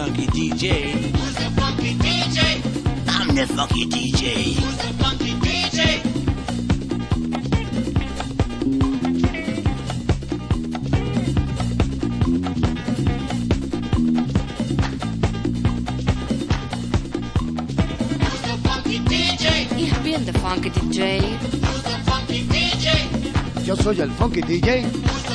funky DJ? Who's the funky DJ? I'm the funky DJ. Who's the funky DJ? Who's the funky DJ? Ich bin der Funky DJ. Who's the funky DJ? Yo soy el funky DJ. Who's